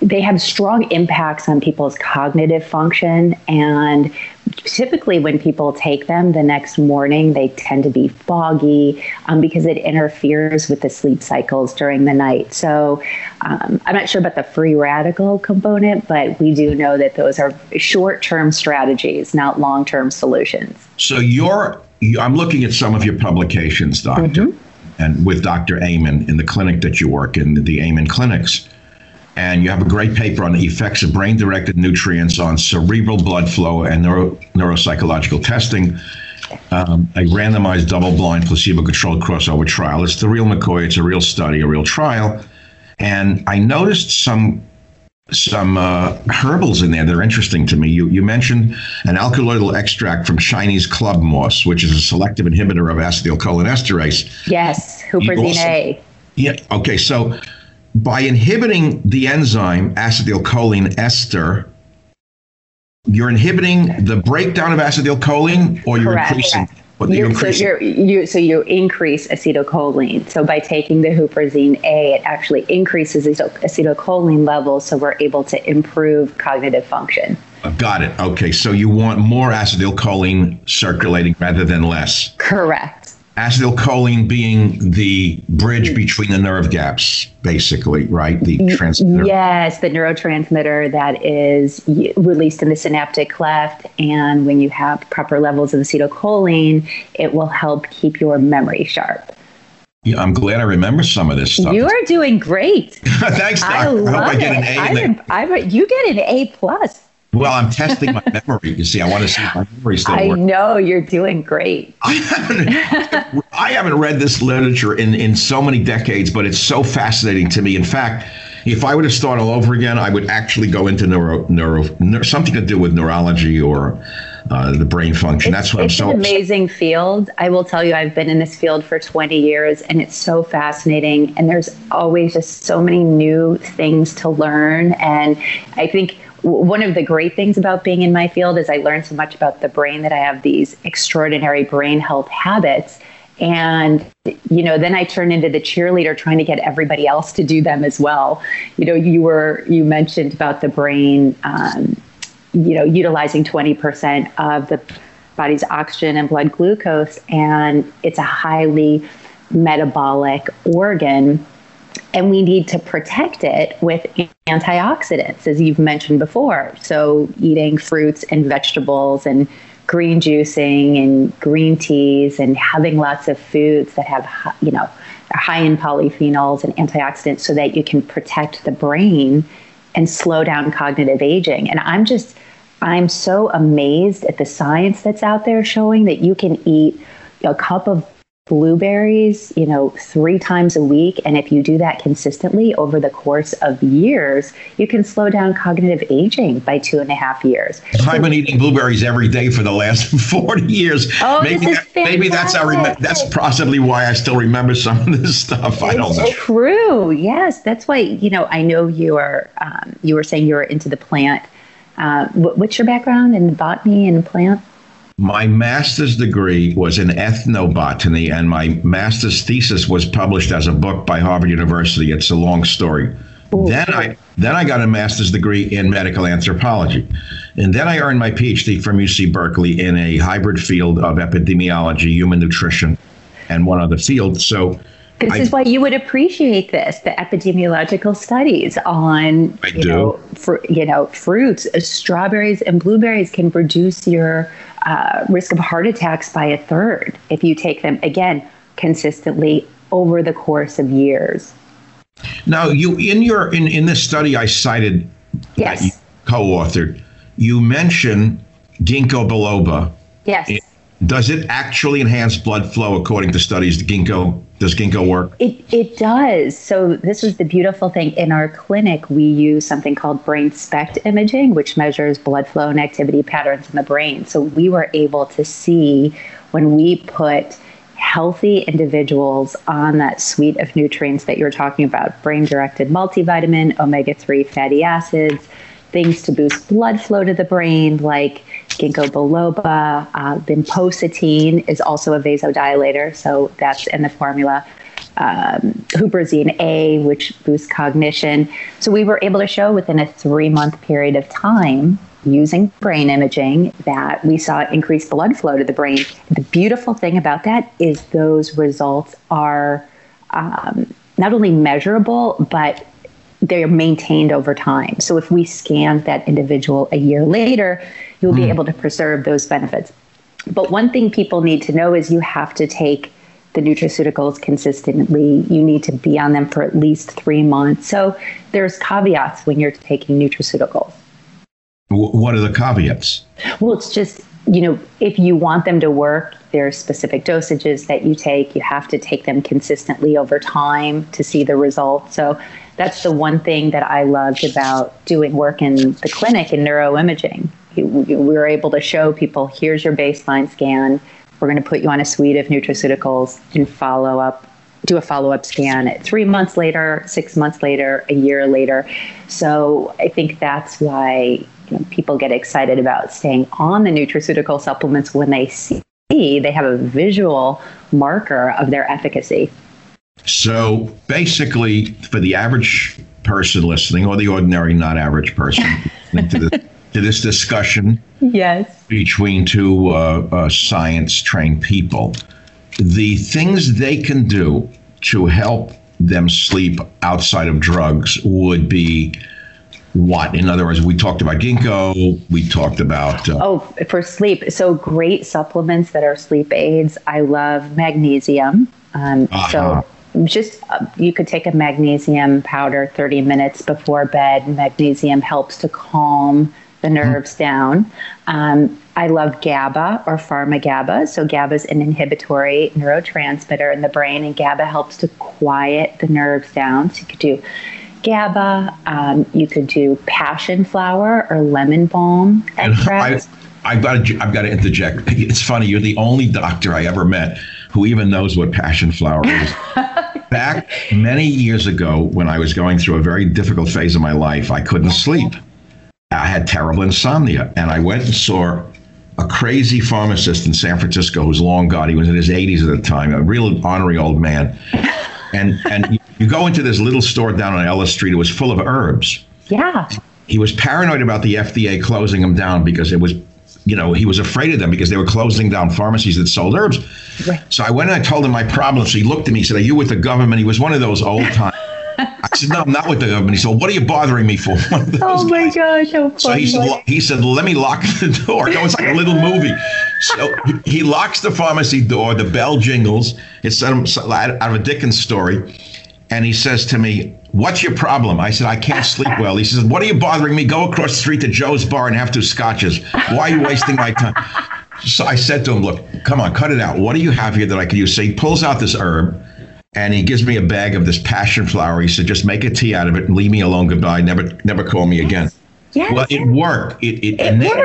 Speaker 7: they have strong impacts on people's cognitive function. And typically when people take them the next morning, they tend to be foggy because it interferes with the sleep cycles during the night. So I'm not sure about the free radical component, but we do know that those are short-term strategies, not long-term solutions.
Speaker 1: So I'm looking at some of your publications, Doctor, and with Dr. Amen in the clinic that you work in, the Amen clinics. And you have a great paper on the effects of brain-directed nutrients on cerebral blood flow and neuropsychological testing, a randomized, double-blind, placebo-controlled crossover trial. It's the real McCoy. It's a real study, a real trial. And I noticed some herbals in there that are interesting to me. You mentioned an alkaloidal extract from Chinese club moss, which is a selective inhibitor of acetylcholinesterase.
Speaker 7: Yes, huperzine A.
Speaker 1: Yeah. Okay. So by inhibiting the enzyme acetylcholine ester, you're inhibiting the breakdown of acetylcholine, or you're increasing.
Speaker 7: So you increase acetylcholine. So by taking the huperzine A, it actually increases acetylcholine levels, so we're able to improve cognitive function.
Speaker 1: Got it. Okay, so you want more acetylcholine circulating rather than less.
Speaker 7: Correct.
Speaker 1: Acetylcholine being the bridge between the nerve gaps, basically, right? The transmitter.
Speaker 7: Yes, the neurotransmitter that is released in the synaptic cleft. And when you have proper levels of acetylcholine, it will help keep your memory sharp.
Speaker 1: Yeah, I'm glad I remember some of this stuff.
Speaker 7: You are doing great.
Speaker 1: Thanks, Doc.
Speaker 7: I hope I
Speaker 1: get an
Speaker 7: A. You get an A+.
Speaker 1: Well, I'm testing my memory. You see, I want to see if my memory still works.
Speaker 7: I know, you're doing great.
Speaker 1: I haven't read this literature in so many decades, but it's so fascinating to me. In fact, if I were to start all over again, I would actually go into something to do with neurology or the brain function. That's what
Speaker 7: it's an amazing field. I will tell you, I've been in this field for 20 years, and it's so fascinating. And there's always just so many new things to learn. And I think one of the great things about being in my field is I learned so much about the brain that I have these extraordinary brain health habits. And, then I turn into the cheerleader trying to get everybody else to do them as well. You mentioned about the brain, utilizing 20% of the body's oxygen and blood glucose, and it's a highly metabolic organ. And we need to protect it with antioxidants, as you've mentioned before. So eating fruits and vegetables and green juicing and green teas and having lots of foods that have, are high in polyphenols and antioxidants so that you can protect the brain and slow down cognitive aging. And I'm so amazed at the science that's out there showing that you can eat a cup of blueberries, 3 times a week. And if you do that consistently over the course of years, you can slow down cognitive aging by 2.5 years.
Speaker 1: I've been eating blueberries every day for the last 40 years.
Speaker 7: Oh,
Speaker 1: maybe that's possibly why I still remember some of this stuff. I don't know.
Speaker 7: It's true. Yes. That's why, I know you were saying you were into the plant. What's your background in botany and plant?
Speaker 1: My master's degree was in ethnobotany, and my master's thesis was published as a book by Harvard University. It's a long story. Ooh. Then I got a master's degree in medical anthropology. And then I earned my PhD from UC Berkeley in a hybrid field of epidemiology, human nutrition, and one other field. So
Speaker 7: this is why you would appreciate this, the epidemiological studies on, fruits. Strawberries and blueberries can reduce your risk of heart attacks by 1/3 if you take them, again, consistently over the course of years.
Speaker 1: Now, you in this study I cited,
Speaker 7: yes,
Speaker 1: that you co-authored, you mentioned ginkgo biloba.
Speaker 7: Yes.
Speaker 1: Does it actually enhance blood flow according to studies? Does ginkgo work?
Speaker 7: It does. So this is the beautiful thing. In our clinic, we use something called brain SPECT imaging, which measures blood flow and activity patterns in the brain. So we were able to see when we put healthy individuals on that suite of nutrients that you're talking about, brain-directed multivitamin, omega-3 fatty acids, things to boost blood flow to the brain, like ginkgo biloba. Vinpocetine is also a vasodilator, so that's in the formula. huperzine A, which boosts cognition. So we were able to show within a 3-month period of time, using brain imaging, that we saw increased blood flow to the brain. The beautiful thing about that is those results are not only measurable, but they're maintained over time. So if we scan that individual a year later, you'll be able to preserve those benefits. But one thing people need to know is you have to take the nutraceuticals consistently. You need to be on them for at least 3 months. So there's caveats when you're taking nutraceuticals.
Speaker 1: What are the caveats?
Speaker 7: Well, it's just, if you want them to work, there are specific dosages that you take. You have to take them consistently over time to see the results. So that's the one thing that I loved about doing work in the clinic in neuroimaging. We were able to show people, here's your baseline scan. We're going to put you on a suite of nutraceuticals and do a follow-up scan at 3 months later, 6 months later, a year later. So I think that's why people get excited about staying on the nutraceutical supplements when they see they have a visual marker of their efficacy.
Speaker 1: So basically, for the average person listening, or the ordinary not average person listening to this discussion,
Speaker 7: yes,
Speaker 1: between two science-trained people, the things they can do to help them sleep outside of drugs would be what? In other words, we talked about ginkgo, we talked about...
Speaker 7: for sleep. So great supplements that are sleep aids. I love magnesium. So just you could take a magnesium powder 30 minutes before bed. Magnesium helps to calm the nerves down. I love GABA or pharma-GABA. So GABA is an inhibitory neurotransmitter in the brain, and GABA helps to quiet the nerves down. So you could do GABA. You could do passion flower or lemon balm extract.
Speaker 1: I've got to interject. It's funny. You're the only doctor I ever met who even knows what passion flower is. Back many years ago, when I was going through a very difficult phase of my life, I couldn't sleep. I had terrible insomnia, and I went and saw a crazy pharmacist in San Francisco who's long gone. He was in his 80s at the time, a real ornery old man. And you go into this little store down on Ellis Street. It was full of herbs.
Speaker 7: Yeah.
Speaker 1: He was paranoid about the FDA closing them down because it was, he was afraid of them because they were closing down pharmacies that sold herbs. Right. So I went and I told him my problem. So he looked at me. He said, "Are you with the government?" He was one of those old time. I said, "No, I'm not with the government." He said, "What are you bothering me for?"
Speaker 7: Oh my gosh, how funny.
Speaker 1: So he said, "Let me lock the door." It was like a little movie. So he locks the pharmacy door. The bell jingles. It's out of a Dickens story. And he says to me, "What's your problem?" I said, "I can't sleep well." He says, "What are you bothering me? Go across the street to Joe's Bar and have 2 scotches. Why are you wasting my time?" So I said to him, "Look, come on, cut it out. What do you have here that I could use?" So he pulls out this herb. And he gives me a bag of this passion flower. He said, "Just make a tea out of it and leave me alone. Goodbye. Never call me again."
Speaker 7: Yes.
Speaker 1: Well, it worked. It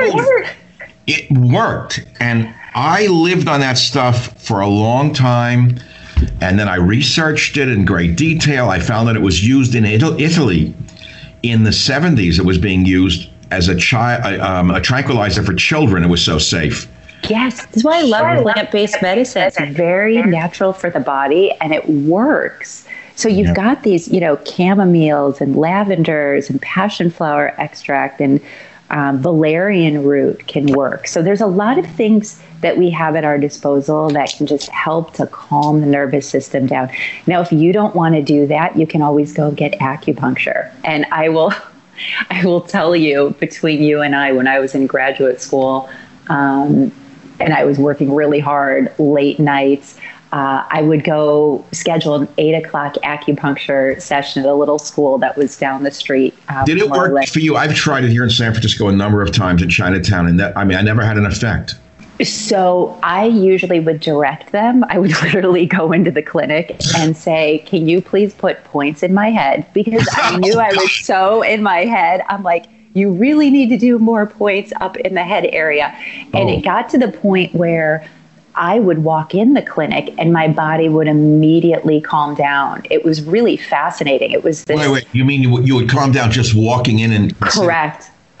Speaker 1: worked. And I lived on that stuff for a long time. And then I researched it in great detail. I found that it was used in Italy in the 70s. It was being used as a tranquilizer for children. It was so safe.
Speaker 7: Yes, that's why I love plant-based medicine. It's very natural for the body, and it works. So you've got these, chamomiles and lavenders and passion flower extract and valerian root can work. So there's a lot of things that we have at our disposal that can just help to calm the nervous system down. Now, if you don't want to do that, you can always go get acupuncture. And I will tell you, between you and I, when I was in graduate school, and I was working really hard late nights, I would go schedule an 8:00 acupuncture session at a little school that was down the street.
Speaker 1: Did it work for you? I've tried it here in San Francisco a number of times in Chinatown, and I never had an effect.
Speaker 7: So I usually would direct them. I would literally go into the clinic and say, "Can you please put points in my head?" Because I knew I was so in my head. I'm like, "You really need to do more points up in the head area." And it got to the point where I would walk in the clinic and my body would immediately calm down. It was really fascinating. It was this.
Speaker 1: Wait. You mean you would calm down just walking in and...
Speaker 7: Correct.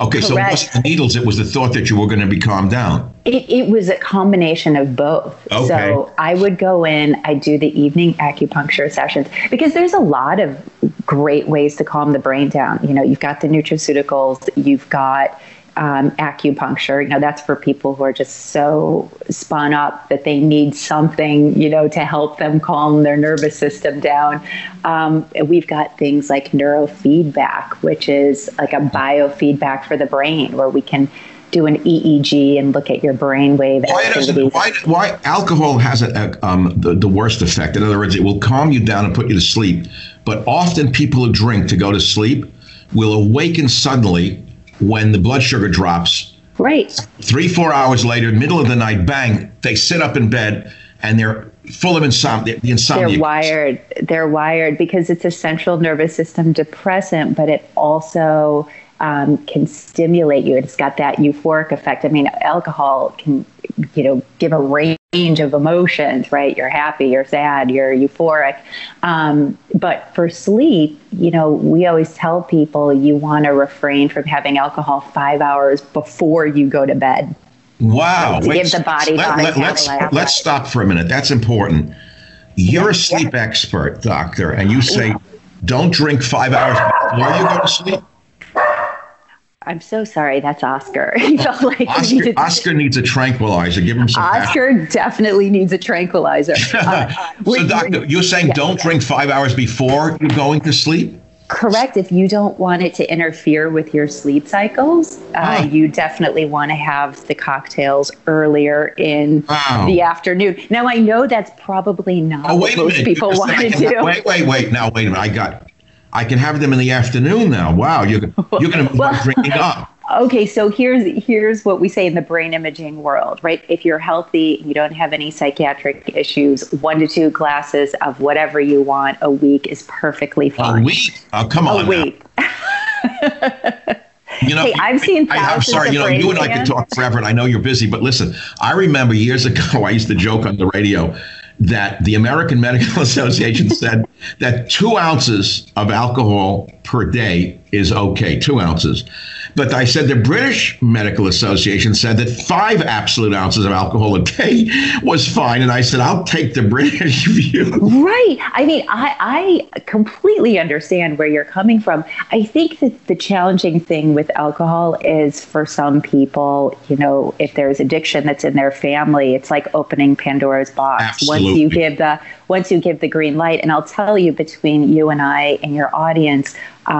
Speaker 1: Okay,
Speaker 7: Correct.
Speaker 1: so it wasn't the needles, it was the thought that you were going to be calmed down.
Speaker 7: It was a combination of both.
Speaker 1: Okay.
Speaker 7: So I would go in, I do the evening acupuncture sessions because there's a lot of great ways to calm the brain down. You know, you've got the nutraceuticals, you've got acupuncture. You know, that's for people who are just so spun up that they need something, you know, to help them calm their nervous system down. We've got things like neurofeedback, which is like a biofeedback for the brain, where we can do an EEG and look at your brainwave activities.
Speaker 1: Why alcohol has the worst effect? In other words, it will calm you down and put you to sleep. But often people who drink to go to sleep will awaken suddenly when the blood sugar drops.
Speaker 7: Right.
Speaker 1: 3-4 hours later, middle of the night, bang, they sit up in bed and they're full of insomnia. The insomnia.
Speaker 7: They're wired because it's a central nervous system depressant, but it also can stimulate you. It's got that euphoric effect. I mean, alcohol can, you know, give a range of emotions, right? You're happy, you're sad, you're euphoric. But for sleep, you know, we always tell people you want to refrain from having alcohol 5 hours before you go to bed.
Speaker 1: Wow.
Speaker 7: To give the body time.
Speaker 1: Let's stop for a minute. That's important. You're a sleep expert, doctor, and you say don't drink 5 hours before you go to sleep?
Speaker 7: I'm so sorry. That's Oscar. He felt like
Speaker 1: Oscar needs a tranquilizer. Give him some.
Speaker 7: Oscar definitely needs a tranquilizer.
Speaker 1: So, doctor, you're saying don't drink 5 hours before you're going to sleep?
Speaker 7: Correct. If you don't want it to interfere with your sleep cycles, you definitely want to have the cocktails earlier in the afternoon. Now, I know that's probably not what most people want to do.
Speaker 1: Wait. Now, wait a minute. I can have them in the afternoon now. Wow, you're going to move drinking up.
Speaker 7: Okay, so here's what we say in the brain imaging world, right? If you're healthy, you don't have any psychiatric issues, 1 to 2 glasses of whatever you want a week is perfectly fine.
Speaker 1: A week? Oh, come on.
Speaker 7: A week.
Speaker 1: You know,
Speaker 7: hey, I've seen thousands
Speaker 1: I'm sorry,
Speaker 7: of
Speaker 1: you and I could talk forever, and I know you're busy, but listen, I remember years ago, I used to joke on the radio that the American Medical Association said that 2 ounces of alcohol per day is okay, 2 ounces. But I said the British Medical Association said that 5 absolute ounces of alcohol a day was fine. And I said, I'll take the British view.
Speaker 7: Right. I mean, I completely understand where you're coming from. I think that the challenging thing with alcohol is for some people, you know, if there's addiction that's in their family, it's like opening Pandora's box.
Speaker 1: Absolutely.
Speaker 7: Once you give the green light, and I'll tell you, between you and I and your audience,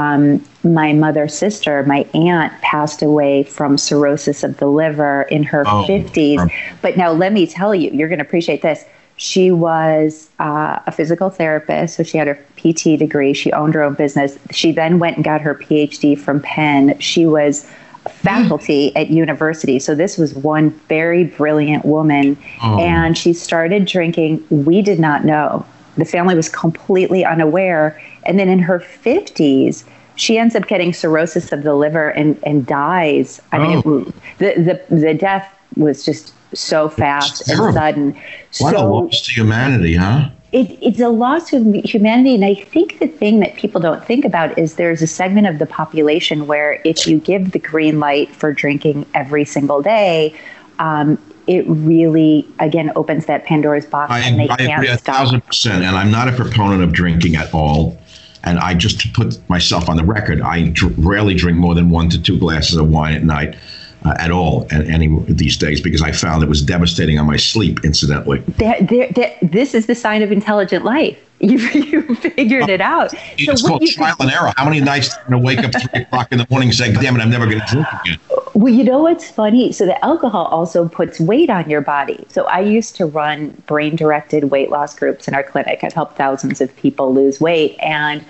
Speaker 7: my mother's sister, my aunt, passed away from cirrhosis of the liver in her 50s. But now let me tell you, you're going to appreciate this. She was a physical therapist, so she had her PT degree. She owned her own business. She then went and got her PhD from Penn. She was faculty at university. So this was one very brilliant woman. And she started drinking. We did not know. The family was completely unaware. And then in her 50s, she ends up getting cirrhosis of the liver and dies. I mean, the death was just so fast and sudden.
Speaker 1: What a loss to humanity, huh?
Speaker 7: It's a loss to humanity. And I think the thing that people don't think about is there's a segment of the population where if you give the green light for drinking every single day, it really, again, opens that Pandora's box and they can't stop.
Speaker 1: 1,000%. And I'm not a proponent of drinking at all. And I just, to put myself on the record, I rarely drink more than 1 to 2 glasses of wine at night. At all, and any these days, because I found it was devastating on my sleep, incidentally.
Speaker 7: This is the sign of intelligent life. You figured it out.
Speaker 1: It's called trial and error. How many nights I'm going to wake up 3 o'clock in the morning and say, damn it, I'm never going to drink again?
Speaker 7: Well, you know what's funny? So the alcohol also puts weight on your body. So I used to run brain-directed weight loss groups in our clinic. I've helped thousands of people lose weight. And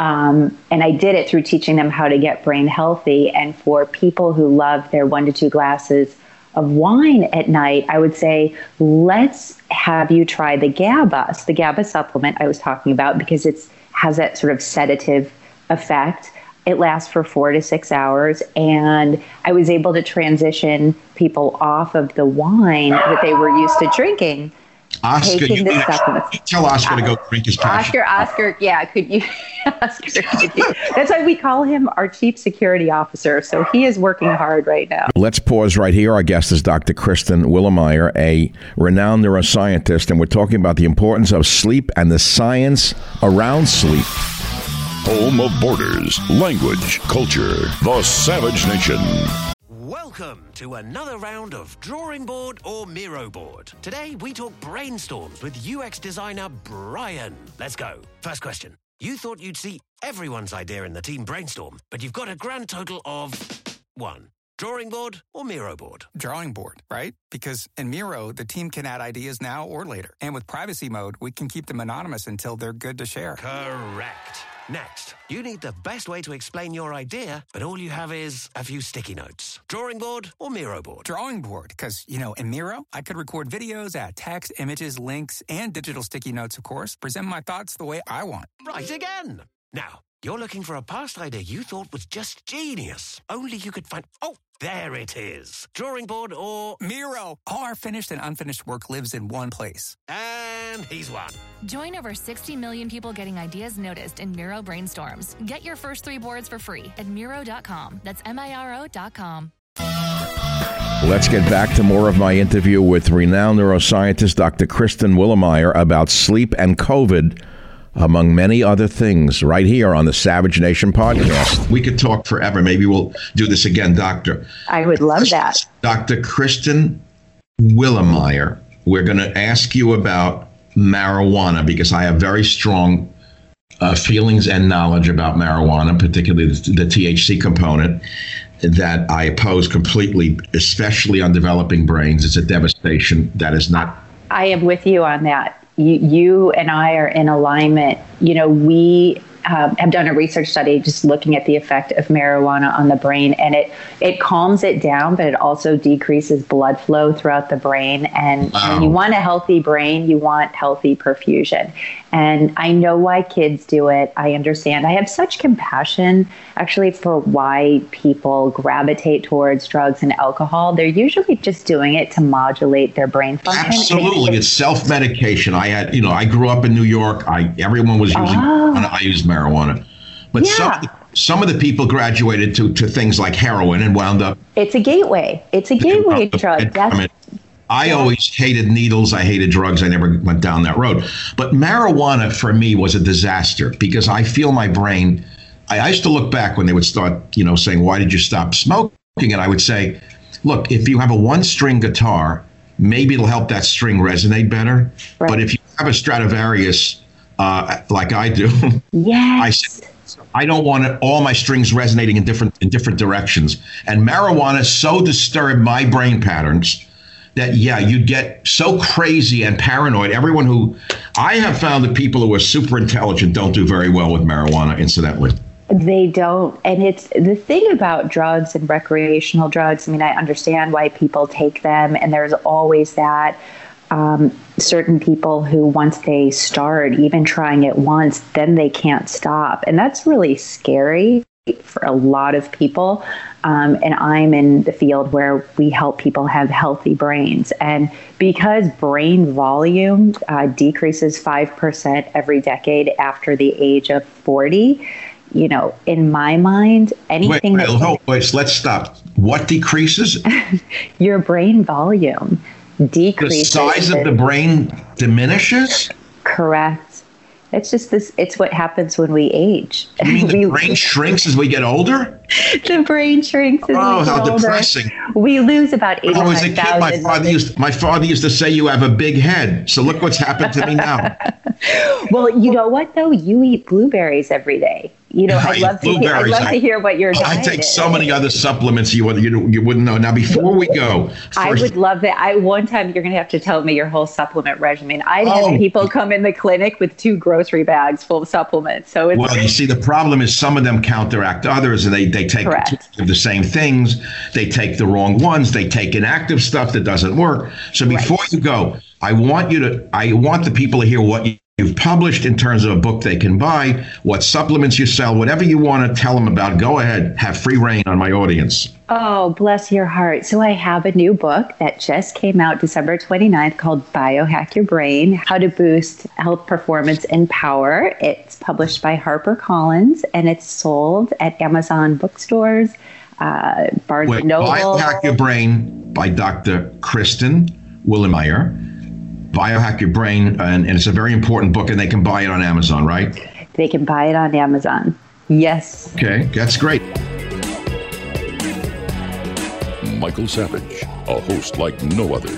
Speaker 7: I did it through teaching them how to get brain healthy. And for people who love their 1 to 2 glasses of wine at night, I would say, let's have you try the GABA supplement I was talking about, because it has that sort of sedative effect. It lasts for 4 to 6 hours. And I was able to transition people off of the wine that they were used to drinking
Speaker 1: Oscar,
Speaker 7: taking the supplements.
Speaker 1: Tell Oscar to go drink his passion.
Speaker 7: Oscar, yeah, could you? Oscar, could you? That's why we call him our chief security officer. So he is working hard right now.
Speaker 1: Let's pause right here. Our guest is Dr. Kristen Willemeyer, a renowned neuroscientist, and we're talking about the importance of sleep and the science around sleep.
Speaker 2: Home of borders, language, culture, the Savage Nation.
Speaker 8: Welcome to another round of Drawing Board or Miro Board. Today we talk brainstorms with UX designer Brian. Let's go. First question. You thought you'd see everyone's idea in the team brainstorm, but you've got a grand total of 1. Drawing board or Miro board?
Speaker 9: Drawing board, right? Because in Miro, the team can add ideas now or later. And with privacy mode, we can keep them anonymous until they're good to share.
Speaker 8: Correct. Next, you need the best way to explain your idea, but all you have is a few sticky notes. Drawing board or Miro board?
Speaker 9: Drawing board, because, in Miro, I could record videos, add text, images, links, and digital sticky notes, of course, present my thoughts the way I want.
Speaker 8: Right again. Now, you're looking for a past idea you thought was just genius. Only you could find... Oh, there it is. Drawing board or...
Speaker 9: Miro! All our finished and unfinished work lives in one place.
Speaker 8: And he's won.
Speaker 10: Join over 60 million people getting ideas noticed in Miro brainstorms. Get your first 3 boards for free at Miro.com. That's Miro.com.
Speaker 1: Let's get back to more of my interview with renowned neuroscientist Dr. Kristen Willemeyer about sleep and COVID, among many other things, right here on the Savage Nation podcast. We could talk forever. Maybe we'll do this again, Doctor.
Speaker 7: I would love that.
Speaker 1: Dr. Kristen Willemeyer, we're going to ask you about marijuana because I have very strong feelings and knowledge about marijuana, particularly the THC component, that I oppose completely, especially on developing brains. It's a devastation that is not...
Speaker 7: I am with you on that. You and I are in alignment. We have done a research study just looking at the effect of marijuana on the brain, and it calms it down, but it also decreases blood flow throughout the brain. And when you want a healthy brain, you want healthy perfusion. And I know why kids do it. I understand. I have such compassion, actually, for why people gravitate towards drugs and alcohol. They're usually just doing it to modulate their brain function.
Speaker 1: Absolutely. It's self-medication. I grew up in New York. Everyone was using marijuana. I used marijuana. But some of the people graduated to things like heroin and wound up.
Speaker 7: It's a gateway. It's a gateway drug.
Speaker 1: I always hated needles. I hated drugs. I never went down that road. But marijuana for me was a disaster because I feel my brain. I used to look back when they would start, saying, why did you stop smoking? And I would say, look, if you have a 1-string guitar, maybe it'll help that string resonate better. Right. But if you have a Stradivarius like I do,
Speaker 7: yes.
Speaker 1: I don't want all my strings resonating in different directions. And marijuana so disturbed my brain patterns that, you'd get so crazy and paranoid. I have found that people who are super intelligent don't do very well with marijuana, incidentally.
Speaker 7: They don't. And it's the thing about drugs and recreational drugs. I mean, I understand why people take them. And there's always that certain people who, once they start even trying it once, then they can't stop. And that's really scary for a lot of people. And I'm in the field where we help people have healthy brains. And because brain volume decreases 5% every decade after the age of 40, in my mind, anything...
Speaker 1: Wait, let's stop. What decreases?
Speaker 7: Your brain volume decreases.
Speaker 1: The size of the brain diminishes?
Speaker 7: Correct. It's just this. It's what happens when we age.
Speaker 1: You mean the brain shrinks as we get older?
Speaker 7: The brain shrinks as we get older.
Speaker 1: Oh, how depressing.
Speaker 7: We lose about 85,000.
Speaker 1: When I was a kid, my father used to say you have a big head. So look what's happened to me now.
Speaker 7: Well, you know what, though? You eat blueberries every day. I'd love to hear what your diet is.
Speaker 1: I take so many other supplements you wouldn't know. Now, before we go,
Speaker 7: I would love that. One time you're going to have to tell me your whole supplement regimen. I'd have people come in the clinic with 2 grocery bags full of supplements. So
Speaker 1: you see, the problem is some of them counteract others, and they take the same things. They take the wrong ones. They take inactive stuff that doesn't work. So before you go, I want the people to hear what you've published, in terms of a book they can buy, what supplements you sell, whatever you want to tell them about. Go ahead, have free reign on my audience.
Speaker 7: Oh, bless your heart. So I have a new book that just came out December 29th called Biohack Your Brain, How to Boost Health Performance and Power. It's published by HarperCollins, and it's sold at Amazon bookstores, Barnes & Noble.
Speaker 1: Biohack Your Brain by Dr. Kristen Willemeyer. Biohack Your Brain, and it's a very important book, and they can buy it on Amazon, right?
Speaker 7: They can buy it on Amazon. Yes.
Speaker 1: Okay, that's great.
Speaker 2: Michael Savage, a host like no other.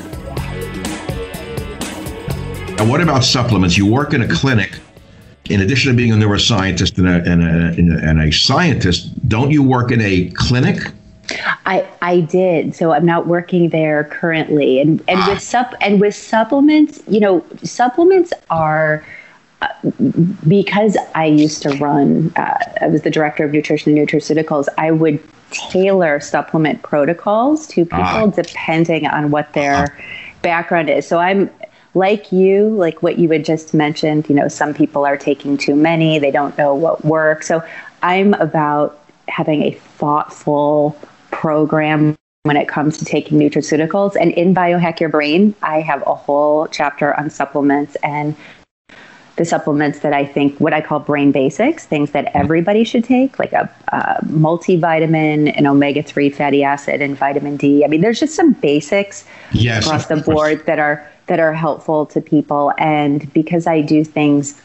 Speaker 1: And what about supplements? You work in a clinic. In addition to being a neuroscientist and a scientist, don't you work in a clinic?
Speaker 7: I did. So I'm not working there currently. And with supplements, supplements are, because I used to run, I was the director of nutrition and nutraceuticals, I would tailor supplement protocols to people depending on what their background is. So I'm like you, like what you had just mentioned, some people are taking too many, they don't know what works. So I'm about having a thoughtful program when it comes to taking nutraceuticals. And in Biohack Your Brain, I have a whole chapter on supplements and the supplements that I think, what I call brain basics, things that everybody should take, like a multivitamin, an omega-3 fatty acid, and vitamin D. I mean, there's just some basics across the board that are helpful to people. And because I do things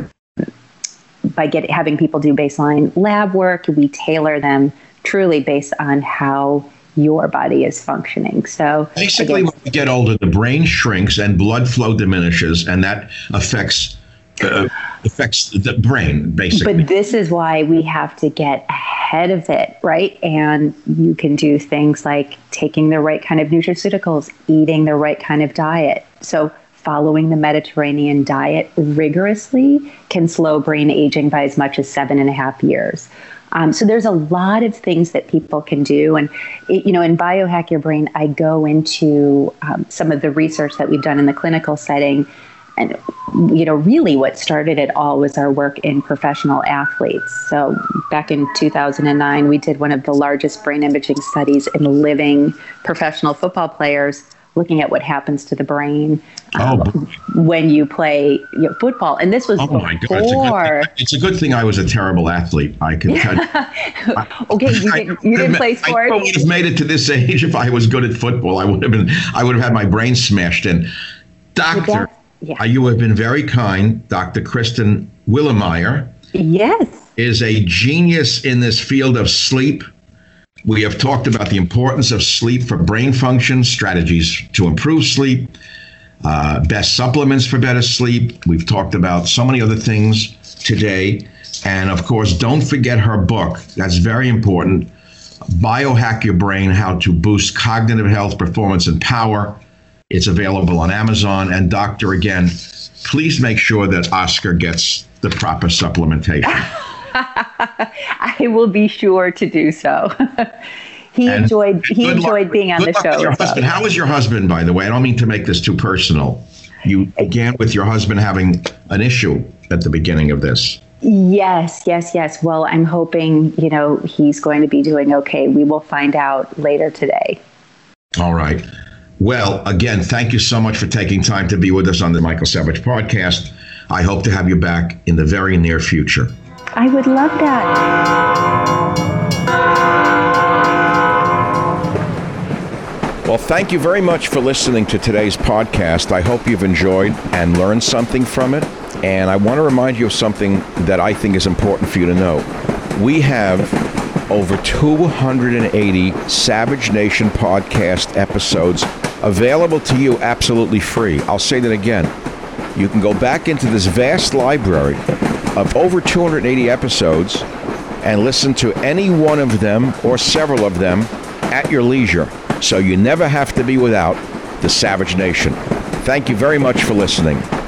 Speaker 7: by having people do baseline lab work, we tailor them truly based on how your body is functioning. So
Speaker 1: basically, when we get older, the brain shrinks and blood flow diminishes, and that affects the brain, basically.
Speaker 7: But this is why we have to get ahead of it, right? And you can do things like taking the right kind of nutraceuticals, eating the right kind of diet. So following the Mediterranean diet rigorously can slow brain aging by as much as 7.5 years. So there's a lot of things that people can do. And, in Biohack Your Brain, I go into some of the research that we've done in the clinical setting. And, really what started it all was our work in professional athletes. So back in 2009, we did one of the largest brain imaging studies in living professional football players, looking at what happens to the brain when you play football. And this was before.
Speaker 1: It's a good thing I was a terrible athlete. I can tell you.
Speaker 7: Okay, you didn't play sports?
Speaker 1: I would have made it to this age if I was good at football. I would have had my brain smashed in. Doctor, you have been very kind. Dr. Kristen Willemeyer is a genius in this field of sleep. We have talked about the importance of sleep for brain function, strategies to improve sleep, best supplements for better sleep. We've talked about so many other things today. And of course, don't forget her book. That's very important. Biohack Your Brain, How to Boost Cognitive Health, Performance, and Power. It's available on Amazon. And doctor, again, please make sure that Oscar gets the proper supplementation.
Speaker 7: I will be sure to do so. He enjoyed being on the show.
Speaker 1: Your husband. How is your husband, by the way? I don't mean to make this too personal. You began with your husband having an issue at the beginning of this.
Speaker 7: Yes. Well, I'm hoping, he's going to be doing okay. We will find out later today.
Speaker 1: All right. Well, again, thank you so much for taking time to be with us on the Michael Savage podcast. I hope to have you back in the very near future.
Speaker 7: I would love that.
Speaker 1: Well, thank you very much for listening to today's podcast. I hope you've enjoyed and learned something from it. And I want to remind you of something that I think is important for you to know. We have over 280 Savage Nation podcast episodes available to you absolutely free. I'll say that again. You can go back into this vast library of over 280 episodes and listen to any one of them or several of them at your leisure. So you never have to be without the Savage Nation. Thank you very much for listening.